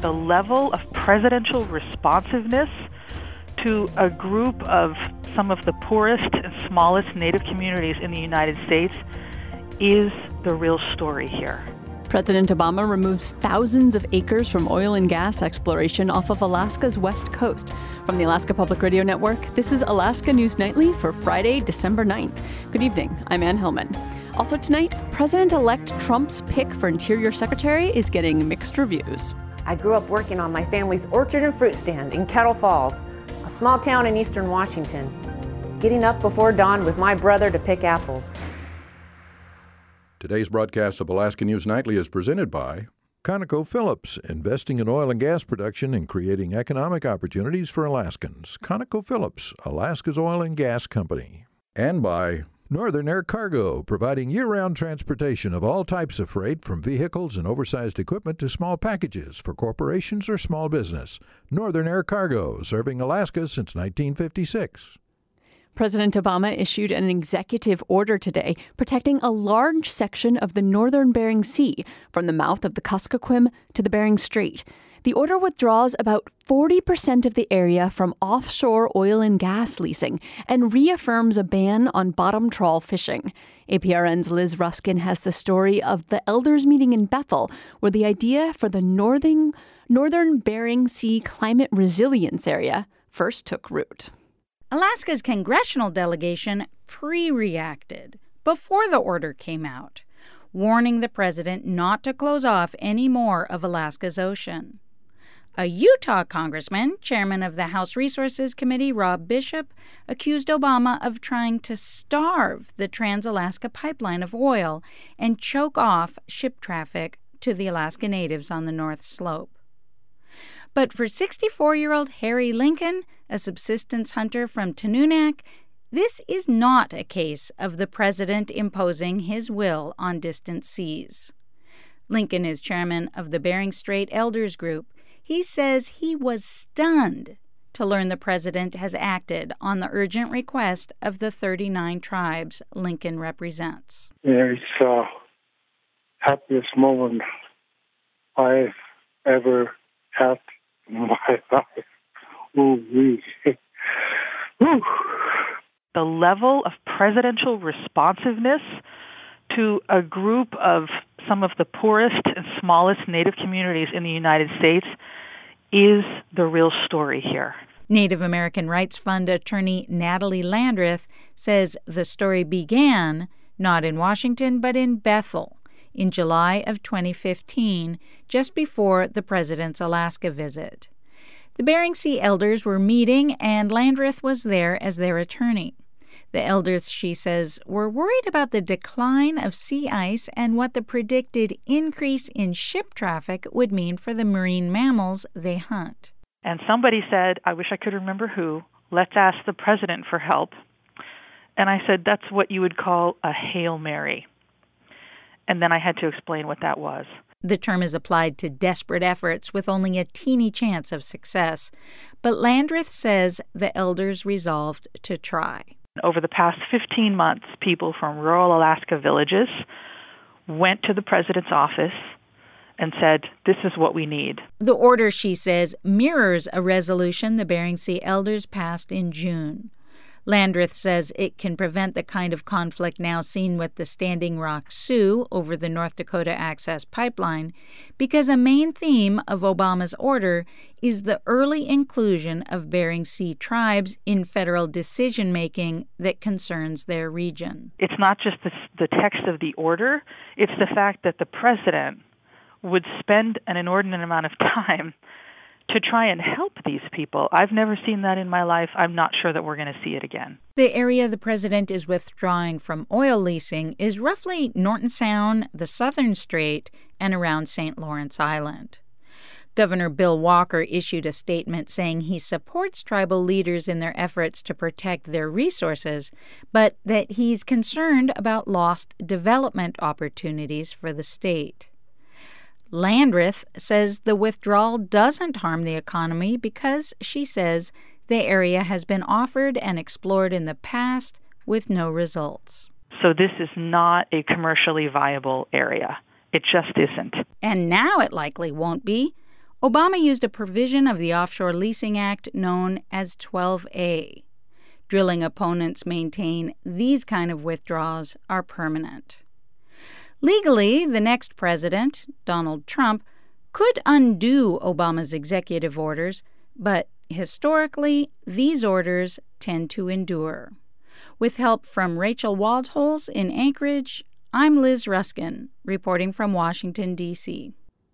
the level of presidential responsiveness to a group of some of the poorest and smallest Native communities in the United States is the real story here. President Obama removes thousands of acres from oil and gas exploration off of Alaska's west coast. From the Alaska Public Radio Network, this is Alaska News Nightly for Friday, December 9th. Good evening. I'm Ann Hillman. Also tonight, President-elect Trump's pick for Interior Secretary is getting mixed reviews. I grew up working on my family's orchard and fruit stand in Kettle Falls, a small town in eastern Washington, getting up before dawn with my brother to pick apples. Today's broadcast of Alaska News Nightly is presented by ConocoPhillips, investing in oil and gas production and creating economic opportunities for Alaskans. ConocoPhillips, Alaska's oil and gas company. And by Northern Air Cargo, providing year-round transportation of all types of freight, from vehicles and oversized equipment to small packages for corporations or small business. Northern Air Cargo, serving Alaska since 1956. President Obama issued an executive order today protecting a large section of the northern Bering Sea from the mouth of the Kuskokwim to the Bering Strait. The order withdraws about 40% of the area from offshore oil and gas leasing and reaffirms a ban on bottom trawl fishing. APRN's Liz Ruskin has the story of the elders meeting in Bethel, where the idea for the northern Bering Sea climate resilience area first took root. Alaska's congressional delegation pre-reacted before the order came out, warning the president not to close off any more of Alaska's ocean. A Utah congressman, chairman of the House Resources Committee, Rob Bishop, accused Obama of trying to starve the Trans-Alaska Pipeline of oil and choke off ship traffic to the Alaska Natives on the North Slope. But for 64-year-old Harry Lincoln, a subsistence hunter from Tununak, this is not a case of the president imposing his will on distant seas. Lincoln is chairman of the Bering Strait Elders Group. He says he was stunned to learn the president has acted on the urgent request of the 39 tribes Lincoln represents. It's the happiest moment I've ever had in my life. Ooh-wee. Woo. The level of presidential responsiveness to a group of some of the poorest and smallest Native communities in the United States is the real story here. Native American Rights Fund attorney Natalie Landreth says the story began not in Washington but in Bethel in July of 2015, just before the president's Alaska visit. The Bering Sea elders were meeting, and Landreth was there as their attorney. The elders, she says, were worried about the decline of sea ice and what the predicted increase in ship traffic would mean for the marine mammals they hunt. And somebody said, I wish I could remember who, let's ask the president for help. And I said, that's what you would call a Hail Mary. And then I had to explain what that was. The term is applied to desperate efforts with only a teeny chance of success. But Landreth says the elders resolved to try. Over the past 15 months, people from rural Alaska villages went to the president's office and said, this is what we need. The order, she says, mirrors a resolution the Bering Sea elders passed in June. Landreth says it can prevent the kind of conflict now seen with the Standing Rock Sioux over the North Dakota Access Pipeline, because a main theme of Obama's order is the early inclusion of Bering Sea tribes in federal decision-making that concerns their region. It's not just the text of the order, it's the fact that the president would spend an inordinate amount of time to try and help these people. I've never seen that in my life. I'm not sure that we're going to see it again. The area the president is withdrawing from oil leasing is roughly Norton Sound, the Southern Strait, and around St. Lawrence Island. Governor Bill Walker issued a statement saying he supports tribal leaders in their efforts to protect their resources, but that he's concerned about lost development opportunities for the state. Landreth says the withdrawal doesn't harm the economy because, she says, the area has been offered and explored in the past with no results. So this is not a commercially viable area. It just isn't. And now it likely won't be. Obama used a provision of the Offshore Leasing Act known as 12A. Drilling opponents maintain these kind of withdrawals are permanent. Legally, the next president, Donald Trump, could undo Obama's executive orders, but historically, these orders tend to endure. With help from Rachel Waldholz in Anchorage, I'm Liz Ruskin, reporting from Washington, D.C.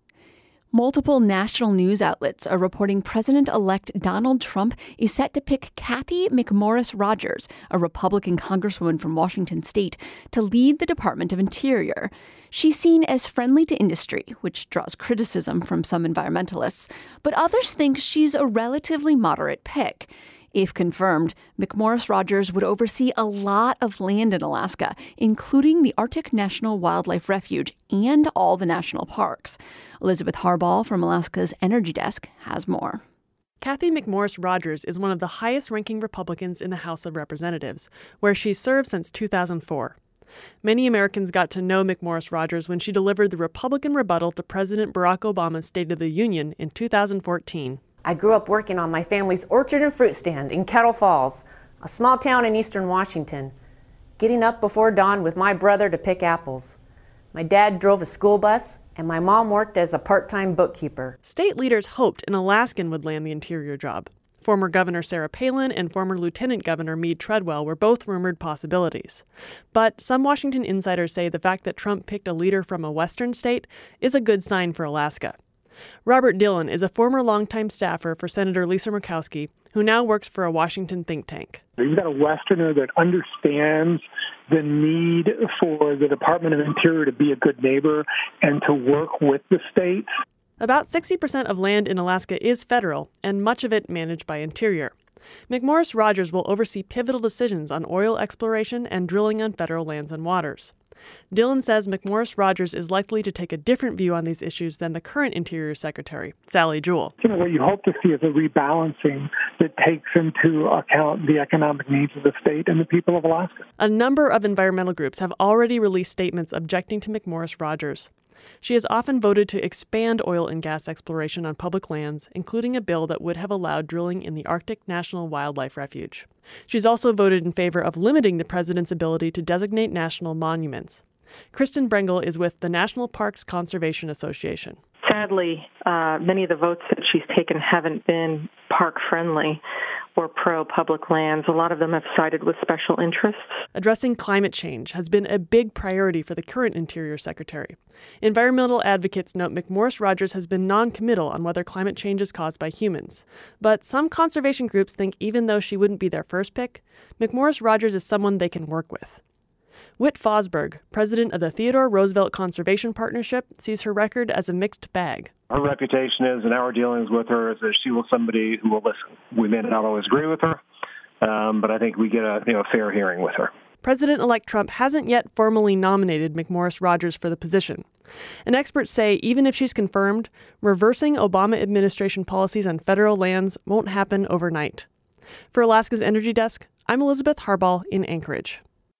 Multiple national news outlets are reporting President-elect Donald Trump is set to pick Cathy McMorris Rodgers, a Republican congresswoman from Washington state, to lead the Department of Interior. She's seen as friendly to industry, which draws criticism from some environmentalists, but others think she's a relatively moderate pick. If confirmed, McMorris Rodgers would oversee a lot of land in Alaska, including the Arctic National Wildlife Refuge and all the national parks. Elizabeth Harbaugh from Alaska's Energy Desk has more. Cathy McMorris Rodgers is one of the highest-ranking Republicans in the House of Representatives, where she's served since 2004. Many Americans got to know McMorris Rodgers when she delivered the Republican rebuttal to President Barack Obama's State of the Union in 2014. I grew up working on my family's orchard and fruit stand in Kettle Falls, a small town in eastern Washington, getting up before dawn with my brother to pick apples. My dad drove a school bus, and my mom worked as a part-time bookkeeper. State leaders hoped an Alaskan would land the Interior job. Former Governor Sarah Palin and former Lieutenant Governor Meade Treadwell were both rumored possibilities. But some Washington insiders say the fact that Trump picked a leader from a western state is a good sign for Alaska. Robert Dillon is a former longtime staffer for Senator Lisa Murkowski, who now works for a Washington think tank. You've got a Westerner that understands the need for the Department of Interior to be a good neighbor and to work with the states. About 60% of land in Alaska is federal, and much of it managed by Interior. McMorris Rodgers will oversee pivotal decisions on oil exploration and drilling on federal lands and waters. Dillon says McMorris Rodgers is likely to take a different view on these issues than the current Interior Secretary, Sally Jewell. What you hope to see is a rebalancing that takes into account the economic needs of the state and the people of Alaska. A number of environmental groups have already released statements objecting to McMorris Rodgers. She has often voted to expand oil and gas exploration on public lands, including a bill that would have allowed drilling in the Arctic National Wildlife Refuge. She's also voted in favor of limiting the president's ability to designate national monuments. Kristen Brengel is with the National Parks Conservation Association. Sadly, many of the votes that she's taken haven't been park-friendly or pro-public lands. A lot of them have sided with special interests. Addressing climate change has been a big priority for the current Interior Secretary. Environmental advocates note McMorris Rodgers has been non-committal on whether climate change is caused by humans. But some conservation groups think even though she wouldn't be their first pick, McMorris Rodgers is someone they can work with. Whit Fosberg, president of the Theodore Roosevelt Conservation Partnership, sees her record as a mixed bag. Her reputation is, in our dealings with her, is that she was somebody who will listen. We may not always agree with her, but I think we get a fair hearing with her. President-elect Trump hasn't yet formally nominated McMorris Rodgers for the position. And experts say even if she's confirmed, reversing Obama administration policies on federal lands won't happen overnight. For Alaska's Energy Desk, I'm Elizabeth Harbaugh in Anchorage.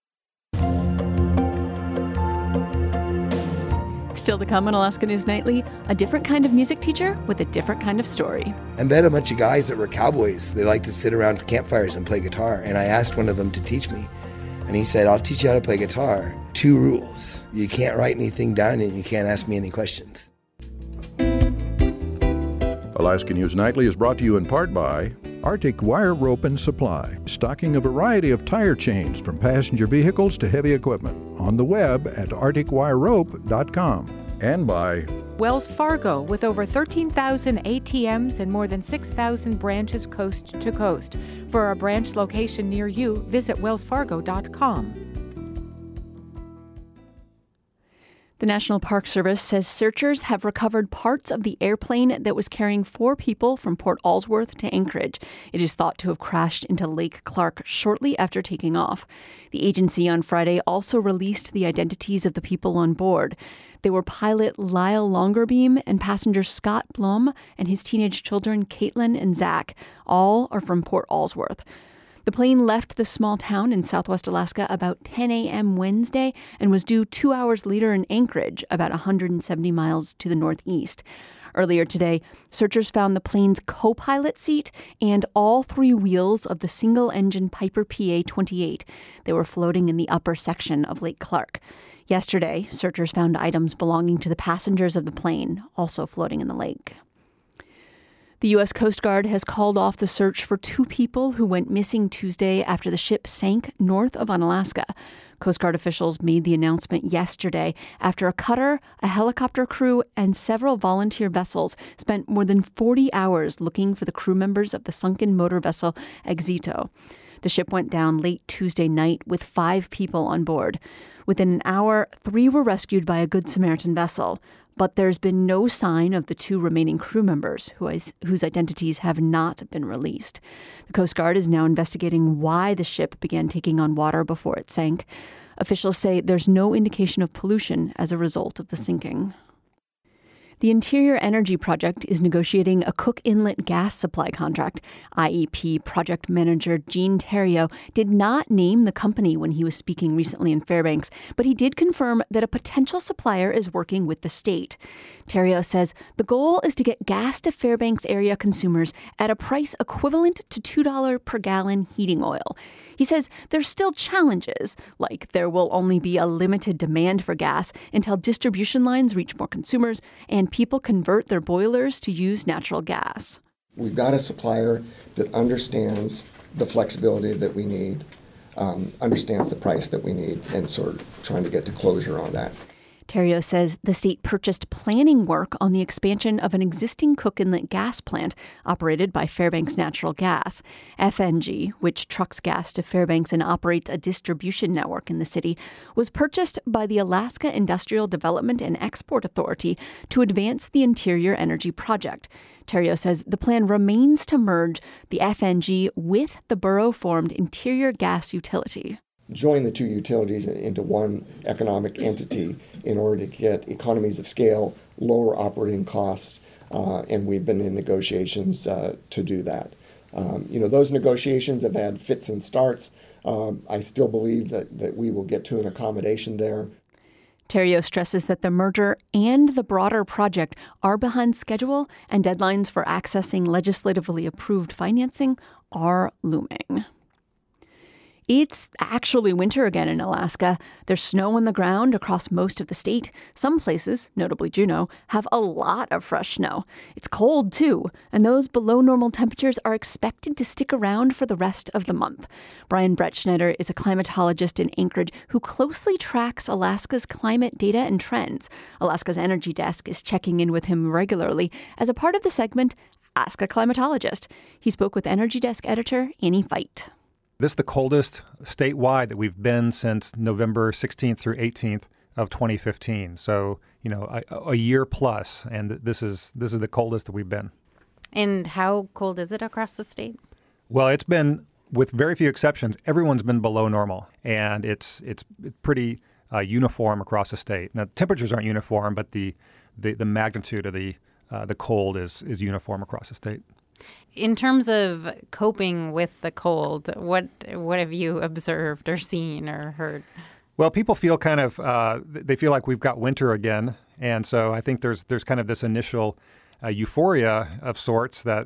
Still to come on Alaska News Nightly, a different kind of music teacher with a different kind of story. I met a bunch of guys that were cowboys. They like to sit around campfires and play guitar. And I asked one of them to teach me. And he said, I'll teach you how to play guitar. 2 rules. You can't write anything down and you can't ask me any questions. Alaska News Nightly is brought to you in part by Arctic Wire Rope and Supply, stocking a variety of tire chains from passenger vehicles to heavy equipment. On the web at arcticwirerope.com. And by Wells Fargo, with over 13,000 ATMs and more than 6,000 branches coast to coast. For a branch location near you, visit wellsfargo.com. The National Park Service says searchers have recovered parts of the airplane that was carrying 4 people from Port Allsworth to Anchorage. It is thought to have crashed into Lake Clark shortly after taking off. The agency on Friday also released the identities of the people on board. They were pilot Lyle Longerbeam and passenger Scott Blum and his teenage children Caitlin and Zach. All are from Port Allsworth. The plane left the small town in southwest Alaska about 10 a.m. Wednesday and was due 2 hours later in Anchorage, about 170 miles to the northeast. Earlier today, searchers found the plane's co-pilot seat and all 3 wheels of the single-engine Piper PA-28. They were floating in the upper section of Lake Clark. Yesterday, searchers found items belonging to the passengers of the plane, also floating in the lake. The U.S. Coast Guard has called off the search for 2 people who went missing Tuesday after the ship sank north of Unalaska. Coast Guard officials made the announcement yesterday after a cutter, a helicopter crew, and several volunteer vessels spent more than 40 hours looking for the crew members of the sunken motor vessel Exito. The ship went down late Tuesday night with 5 people on board. Within an hour, 3 were rescued by a Good Samaritan vessel. But there's been no sign of the 2 remaining crew members whose identities have not been released. The Coast Guard is now investigating why the ship began taking on water before it sank. Officials say there's no indication of pollution as a result of the sinking. The Interior Energy Project is negotiating a Cook Inlet gas supply contract. IEP project manager Gene Theriault did not name the company when he was speaking recently in Fairbanks, but he did confirm that a potential supplier is working with the state. Theriault says the goal is to get gas to Fairbanks area consumers at a price equivalent to $2 per gallon heating oil. He says there's still challenges, like there will only be a limited demand for gas until distribution lines reach more consumers and people convert their boilers to use natural gas. We've got a supplier that understands the flexibility that we need, understands the price that we need, and sort of trying to get to closure on that. Theriault says the state purchased planning work on the expansion of an existing Cook Inlet gas plant operated by Fairbanks Natural Gas. FNG, which trucks gas to Fairbanks and operates a distribution network in the city, was purchased by the Alaska Industrial Development and Export Authority to advance the Interior Energy Project. Theriault says the plan remains to merge the FNG with the borough-formed Interior Gas Utility. Join the 2 utilities into one economic entity in order to get economies of scale, lower operating costs, and we've been in negotiations to do that. Those negotiations have had fits and starts. I still believe that we will get to an accommodation there. Theriault stresses that the merger and the broader project are behind schedule, and deadlines for accessing legislatively approved financing are looming. It's actually winter again in Alaska. There's snow on the ground across most of the state. Some places, notably Juneau, have a lot of fresh snow. It's cold, too, and those below normal temperatures are expected to stick around for the rest of the month. Brian Brettschneider is a climatologist in Anchorage who closely tracks Alaska's climate data and trends. Alaska's Energy Desk is checking in with him regularly as a part of the segment Ask a Climatologist. He spoke with Energy Desk editor Annie Feit. This is the coldest statewide that we've been since November 16th through 18th of 2015. So, a year plus, and this is the coldest that we've been. And how cold is it across the state? Well, it's been, with very few exceptions, everyone's been below normal, and it's pretty uniform across the state. Now, temperatures aren't uniform, but the magnitude of the cold is uniform across the state. In terms of coping with the cold, what have you observed or seen or heard? Well, people feel kind of they feel like we've got winter again, and so I think there's kind of this initial euphoria of sorts that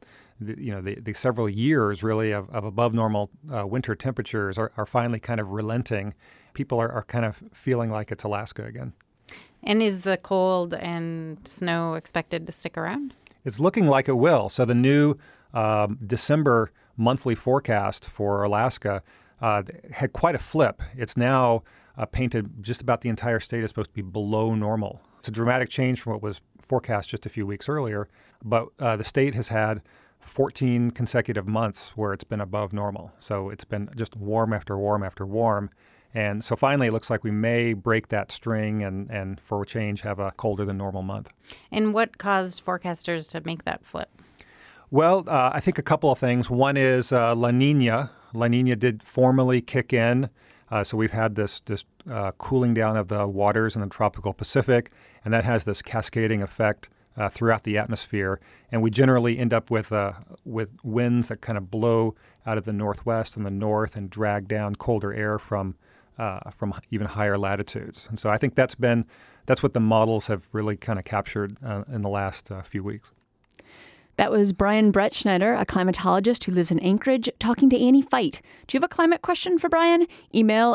the several years really of above normal winter temperatures are finally kind of relenting. People are kind of feeling like it's Alaska again. And is the cold and snow expected to stick around? It's looking like it will. So the new December monthly forecast for Alaska had quite a flip. It's now painted just about the entire state is supposed to be below normal. It's a dramatic change from what was forecast just a few weeks earlier. But the state has had 14 consecutive months where it's been above normal. So it's been just warm after warm after warm. And so finally, it looks like we may break that string and for a change, have a colder than normal month. And what caused forecasters to make that flip? Well, I think a couple of things. One is La Nina. La Nina did formally kick in. So we've had this cooling down of the waters in the tropical Pacific, and that has this cascading effect throughout the atmosphere. And we generally end up with winds that kind of blow out of the northwest and the north and drag down colder air from from even higher latitudes. And so I think that's what the models have really kind of captured in the last few weeks. That was Brian Brettschneider, a climatologist who lives in Anchorage, talking to Annie Fight. Do you have a climate question for Brian? Email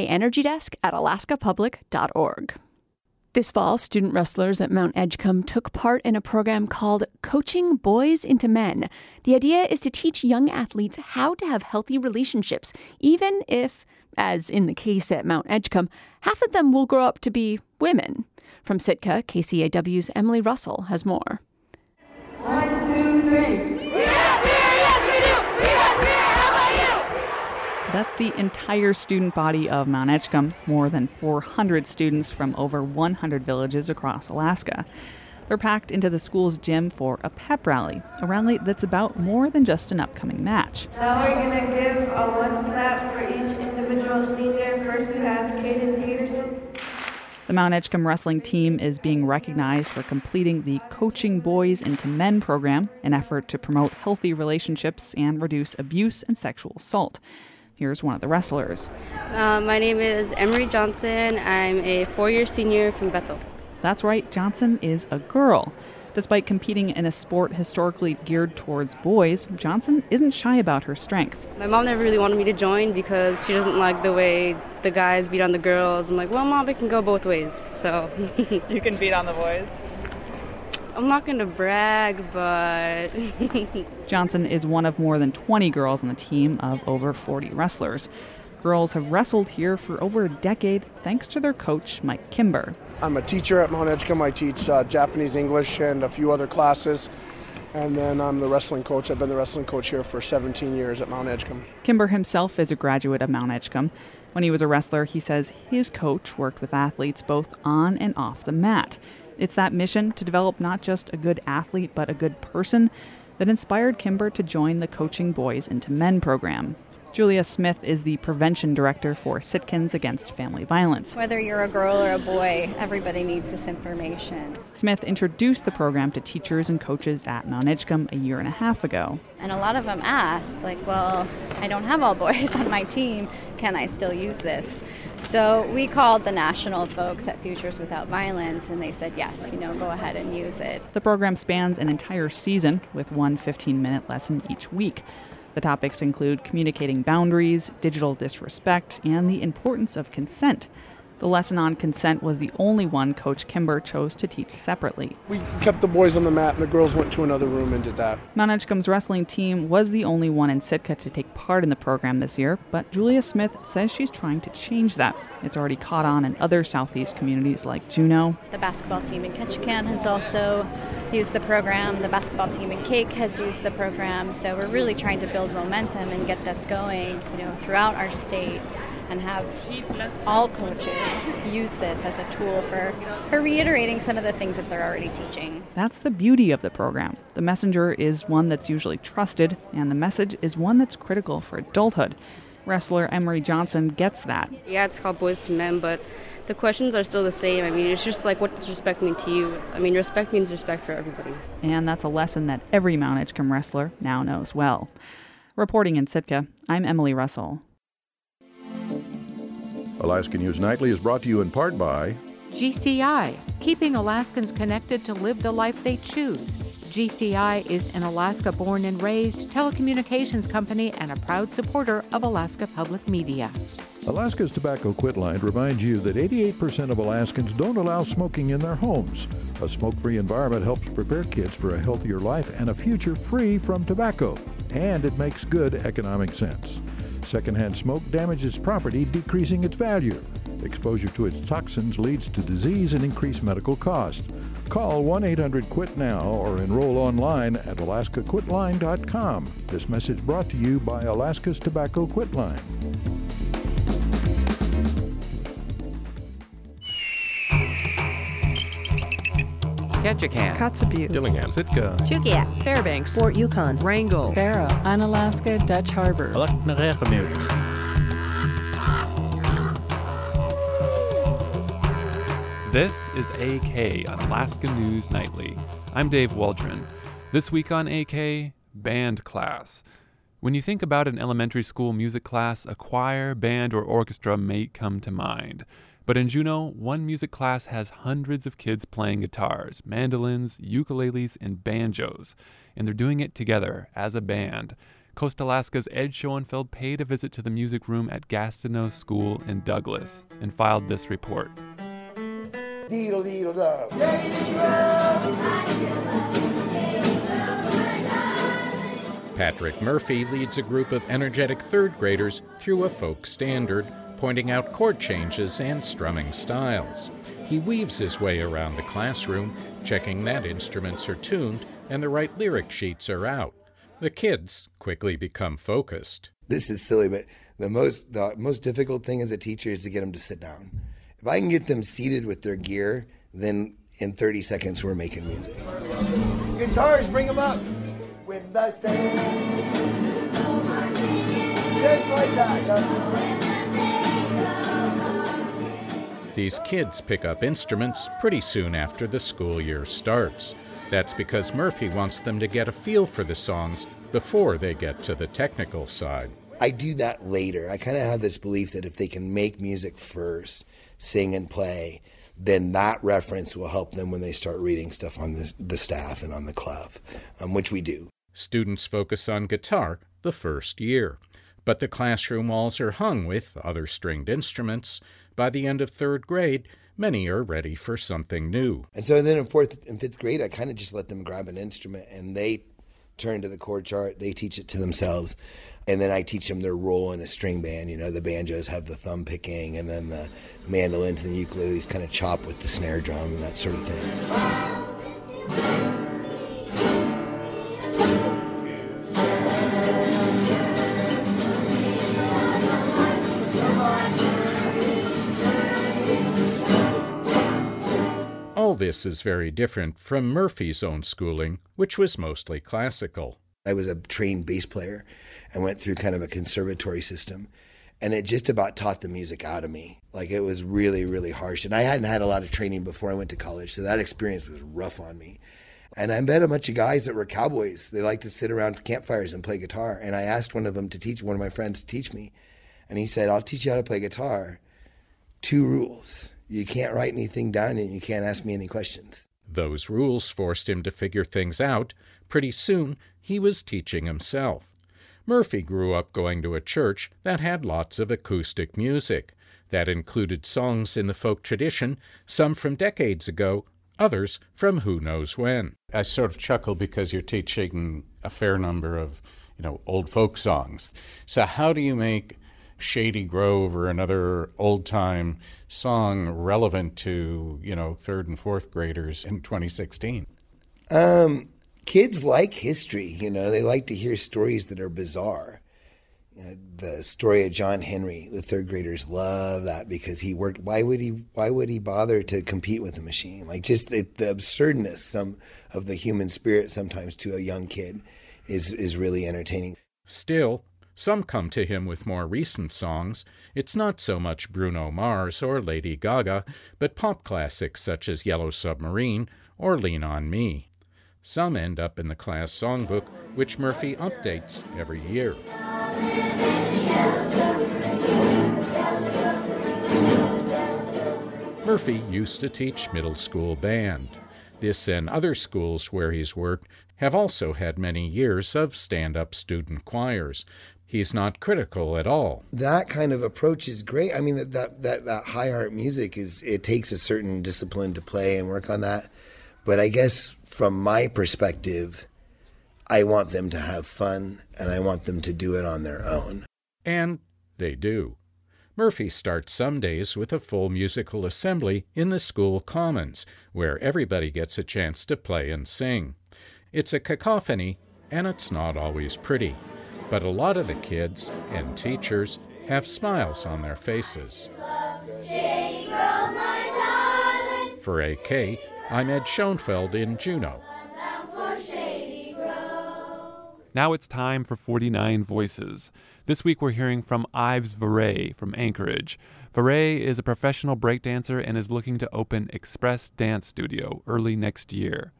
akenergydesk@alaskapublic.org. This fall, student wrestlers at Mount Edgecombe took part in a program called Coaching Boys into Men. The idea is to teach young athletes how to have healthy relationships, even if, as in the case at Mount Edgecombe, half of them will grow up to be women. From Sitka, KCAW's Emily Russell has more. 1, 2, 3. We have beer, yes we do! We have beer, how about you? That's the entire student body of Mount Edgecombe, more than 400 students from over 100 villages across Alaska. They're packed into the school's gym for a pep rally, a rally that's about more than just an upcoming match. Now we're going to give a one clap for each individual senior. First we have Caden Peterson. The Mount Edgecombe wrestling team is being recognized for completing the Coaching Boys into Men program, an effort to promote healthy relationships and reduce abuse and sexual assault. Here's one of the wrestlers. My name is Emery Johnson. I'm a 4-year senior from Bethel. That's right, Johnson is a girl. Despite competing in a sport historically geared towards boys, Johnson isn't shy about her strength. My mom never really wanted me to join because she doesn't like the way the guys beat on the girls. I'm like, well, Mom, it can go both ways, so. You can beat on the boys? I'm not going to brag, but... Johnson is one of more than 20 girls on the team of over 40 wrestlers. Girls have wrestled here for over a decade thanks to their coach, Mike Kimber. I'm a teacher at Mount Edgecombe. I teach Japanese, English, and a few other classes. And then I'm the wrestling coach. I've been the wrestling coach here for 17 years at Mount Edgecombe. Kimber himself is a graduate of Mount Edgecombe. When he was a wrestler, he says his coach worked with athletes both on and off the mat. It's that mission to develop not just a good athlete, but a good person that inspired Kimber to join the Coaching Boys into Men program. Julia Smith is the prevention director for Sitkans Against Family Violence. Whether you're a girl or a boy, everybody needs this information. Smith introduced the program to teachers and coaches at Mount Edgecombe a year and a half ago. And a lot of them asked, like, well, I don't have all boys on my team. Can I still use this? So we called the national folks at Futures Without Violence, and they said, yes, go ahead and use it. The program spans an entire season with one 15-minute lesson each week. The topics include communicating boundaries, digital disrespect, and the importance of consent. The lesson on consent was the only one Coach Kimber chose to teach separately. We kept the boys on the mat and the girls went to another room and did that. Mount Edgecombe's wrestling team was the only one in Sitka to take part in the program this year, but Julia Smith says she's trying to change that. It's already caught on in other southeast communities like Juneau. The basketball team in Ketchikan has also used the program. The basketball team in Cake has used the program. So we're really trying to build momentum and get this going, throughout our state, and have all coaches use this as a tool for reiterating some of the things that they're already teaching. That's the beauty of the program. The messenger is one that's usually trusted, and the message is one that's critical for adulthood. Wrestler Emery Johnson gets that. Yeah, it's called Boys to Men, but the questions are still the same. It's just like, what does respect mean to you? Respect means respect for everybody. And that's a lesson that every Mount Edgecombe wrestler now knows well. Reporting in Sitka, I'm Emily Russell. Alaska News Nightly is brought to you in part by GCI, keeping Alaskans connected to live the life they choose. GCI is an Alaska-born and raised telecommunications company and a proud supporter of Alaska Public Media. Alaska's Tobacco Quit Line reminds you that 88% of Alaskans don't allow smoking in their homes. A smoke-free environment helps prepare kids for a healthier life and a future free from tobacco. And it makes good economic sense. Secondhand smoke damages property, decreasing its value. Exposure to its toxins leads to disease and increased medical costs. Call 1-800-QUIT-NOW or enroll online at alaskaquitline.com. This message brought to you by Alaska's Tobacco Quit Line. Ketchikan, Kotzebue, Dillingham, Sitka, Chugiak, Fairbanks, Fort Yukon, Wrangell, Barrow, Unalaska, Dutch Harbor, This is AK on Alaska News Nightly. I'm Dave Waldron. This week on AK, Band Class. When you think about an elementary school music class, a choir, band, or orchestra may come to mind. But in Juneau, one music class has hundreds of kids playing guitars, mandolins, ukuleles, and banjos. And they're doing it together as a band. Coast Alaska's Ed Schoenfeld paid a visit to the music room at Gastineau School in Douglas and filed this report. Patrick Murphy leads a group of energetic third graders through a folk standard, pointing out chord changes and strumming styles. He weaves his way around the classroom, checking that instruments are tuned and the right lyric sheets are out. The kids quickly become focused. This is silly, but the most difficult thing as a teacher is to get them to sit down. If I can get them seated with their gear, then in 30 seconds we're making music. Guitars, bring them up. With the same. Just like that. These kids pick up instruments pretty soon after the school year starts. That's because Murphy wants them to get a feel for the songs before they get to the technical side. I do that later. I kind of have this belief that if they can make music first, sing and play, then that reference will help them when they start reading stuff on the staff and on the clef, which we do. Students focus on guitar the first year, but the classroom walls are hung with other stringed instruments. By the end of third grade, many are ready for something new. And so then in fourth and fifth grade, I kind of just let them grab an instrument and they turn to the chord chart, they teach it to themselves, and then I teach them their role in a string band. You know, the banjos have the thumb picking, and then the mandolins and the ukuleles kind of chop with the snare drum and that sort of thing. All this is very different from Murphy's own schooling, which was mostly classical. I was a trained bass player and went through kind of a conservatory system, and it just about taught the music out of me. Like, it was really, really harsh. And I hadn't had a lot of training before I went to college, so that experience was rough on me. And I met a bunch of guys that were cowboys. They liked to sit around campfires and play guitar. And I asked one of my friends to teach me. And he said, I'll teach you how to play guitar. 2 rules. You can't write anything down and you can't ask me any questions. Those rules forced him to figure things out. Pretty soon, he was teaching himself. Murphy grew up going to a church that had lots of acoustic music. That included songs in the folk tradition, some from decades ago, others from who knows when. I sort of chuckle because you're teaching a fair number of, old folk songs. So how do you make Shady Grove or another old-time song relevant to, third and fourth graders in 2016? Kids like history, they like to hear stories that are bizarre. The story of John Henry, the third graders love that because he worked. Why would he bother to compete with the machine? Like, just the absurdness of the human spirit sometimes to a young kid is really entertaining. Still, some come to him with more recent songs. It's not so much Bruno Mars or Lady Gaga, but pop classics such as Yellow Submarine or Lean on Me. Some end up in the class songbook, which Murphy updates every year. Murphy used to teach middle school band. This and other schools where he's worked have also had many years of stand-up student choirs. He's not critical at all. That kind of approach is great. I mean, that high art music it takes a certain discipline to play and work on that. But I guess from my perspective, I want them to have fun and I want them to do it on their own. And they do. Murphy starts some days with a full musical assembly in the school commons, where everybody gets a chance to play and sing. It's a cacophony, and it's not always pretty. But a lot of the kids and teachers have smiles on their faces. For AK, I'm Ed Schoenfeld in Juneau. Now it's time for 49 Voices. This week we're hearing from Ives Varay from Anchorage. Varay is a professional breakdancer and is looking to open Express Dance Studio early next year.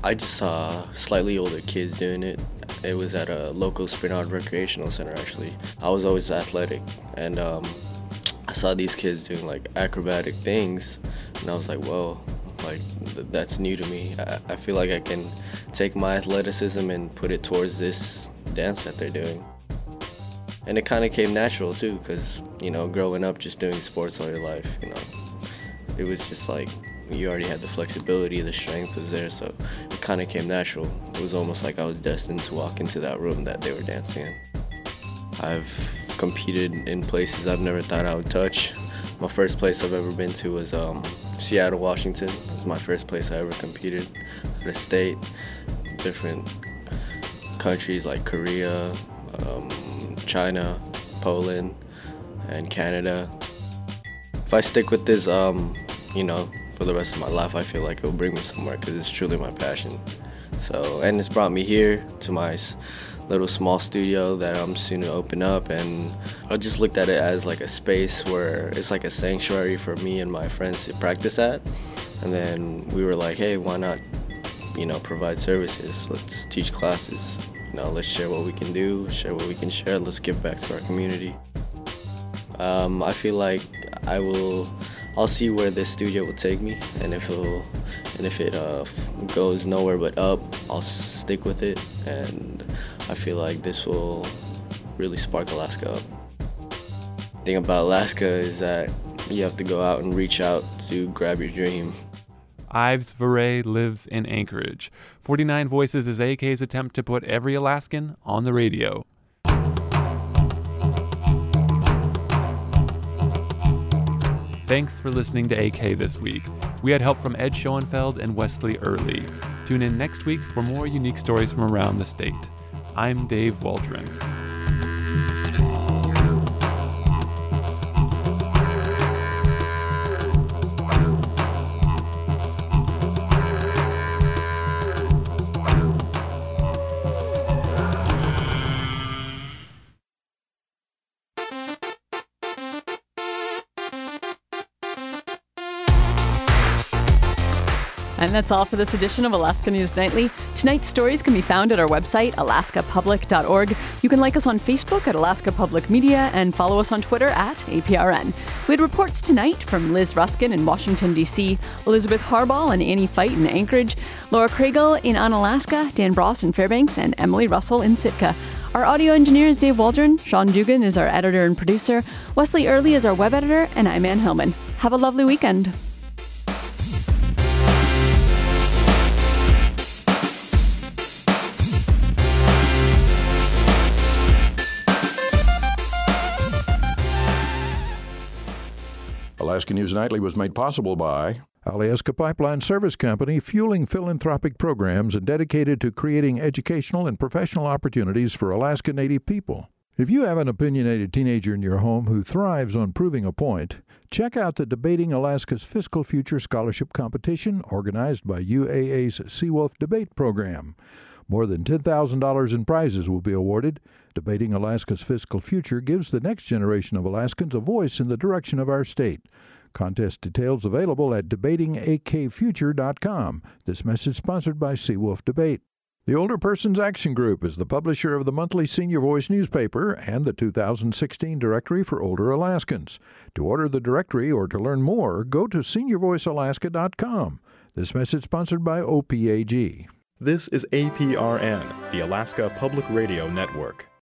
I just saw slightly older kids doing it. It was at a local Spinard Recreational Center, actually. I was always athletic, and I saw these kids doing like acrobatic things, and I was like, whoa, like that's new to me. I feel like I can take my athleticism and put it towards this dance that they're doing. And it kind of came natural too, because, you know, growing up just doing sports all your life, you know, it was just like you already had the flexibility, the strength was there, so it kind of came natural. It was almost like I was destined to walk into that room that they were dancing in. I've competed in places I've never thought I would touch. My first place I've ever been to was Seattle, Washington. It was my first place I ever competed at a state. Different countries like Korea, China, Poland, and Canada. If I stick with this, you know, for the rest of my life, I feel like it'll bring me somewhere because it's truly my passion. So, and it's brought me here to my little small studio that I'm soon to open up, and I just looked at it as like a space where it's like a sanctuary for me and my friends to practice at. And then we were like, hey, why not, you know, provide services? Let's teach classes. You know, let's share what we can do, share what we can share. Let's give back to our community. I feel like I'll see where this studio will take me, and if it goes nowhere but up, I'll stick with it. And I feel like this will really spark Alaska up. The thing about Alaska is that you have to go out and reach out to grab your dream. Ives Varay lives in Anchorage. 49 Voices is AK's attempt to put every Alaskan on the radio. Thanks for listening to AK this week. We had help from Ed Schoenfeld and Wesley Early. Tune in next week for more unique stories from around the state. I'm Dave Waldron. And that's all for this edition of Alaska News Nightly. Tonight's stories can be found at our website, alaskapublic.org. You can like us on Facebook at Alaska Public Media and follow us on Twitter at APRN. We had reports tonight from Liz Ruskin in Washington, D.C., Elizabeth Harbaugh and Annie Fight in Anchorage, Laura Kriegel in Onalaska, Dan Bross in Fairbanks, and Emily Russell in Sitka. Our audio engineer is Dave Waldron. Sean Dugan is our editor and producer. Wesley Early is our web editor, and I'm Ann Hillman. Have a lovely weekend. Alaska News Nightly was made possible by Alyeska Pipeline Service Company, fueling philanthropic programs and dedicated to creating educational and professional opportunities for Alaska Native people. If you have an opinionated teenager in your home who thrives on proving a point, check out the Debating Alaska's Fiscal Future Scholarship Competition organized by UAA's Seawolf Debate Program. More than $10,000 in prizes will be awarded. Debating Alaska's Fiscal Future gives the next generation of Alaskans a voice in the direction of our state. Contest details available at debatingakfuture.com. This message sponsored by Seawolf Debate. The Older Persons Action Group is the publisher of the monthly Senior Voice newspaper and the 2016 Directory for Older Alaskans. To order the directory or to learn more, go to seniorvoicealaska.com. This message sponsored by OPAG. This is APRN, the Alaska Public Radio Network.